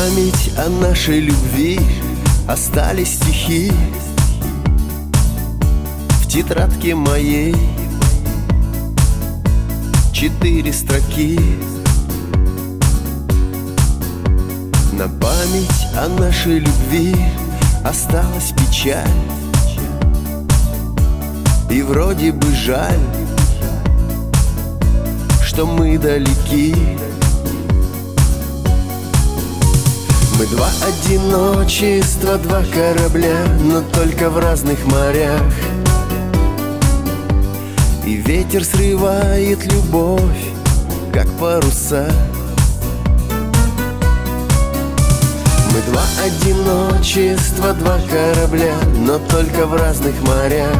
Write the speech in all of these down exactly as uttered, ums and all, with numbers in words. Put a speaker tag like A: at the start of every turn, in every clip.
A: память о нашей любви остались стихи в тетрадке моей. Четыре строки на память о нашей любви осталась печаль. И вроде бы жаль, что мы далеки. Мы два одиночества, два корабля, но только в разных морях. И ветер срывает любовь, как паруса. Мы два одиночества, два корабля, но только в разных морях.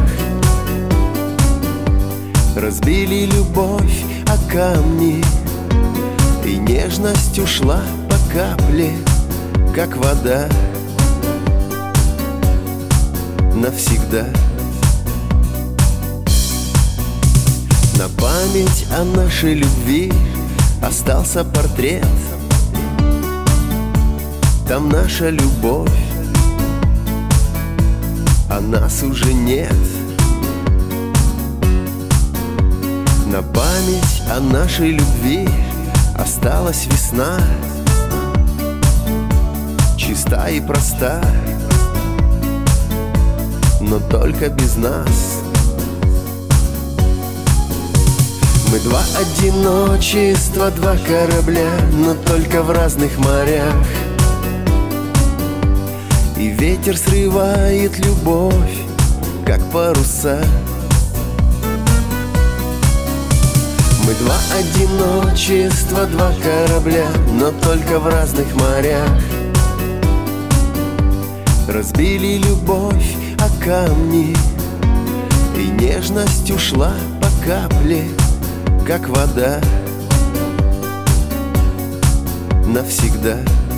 A: Разбили любовь о камни, и нежность ушла по капле, как вода, навсегда. На память о нашей любви остался портрет. Там наша любовь, а нас уже нет. На память о нашей любви осталась весна, чиста и проста, но только без нас. Мы два одиночества, два корабля, но только в разных морях. И ветер срывает любовь, как паруса. Мы два одиночества, два корабля, но только в разных морях. Разбили любовь о камни, и нежность ушла по капле, как вода, навсегда.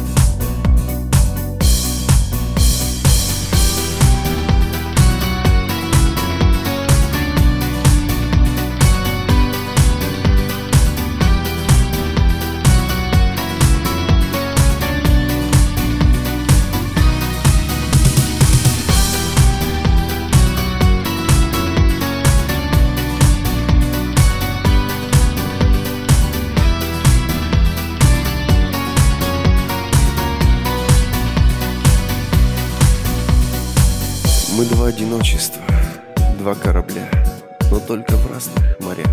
A: Мы два одиночества, два корабля, но только в разных морях.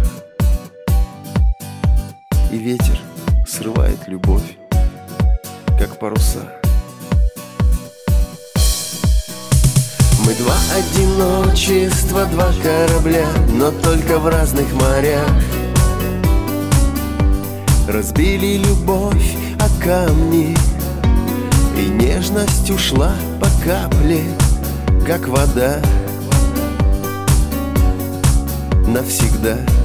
A: И ветер срывает любовь, как паруса. Мы два одиночества, два корабля, но только в разных морях. Разбили любовь о камни, и нежность ушла по капле, как вода, навсегда.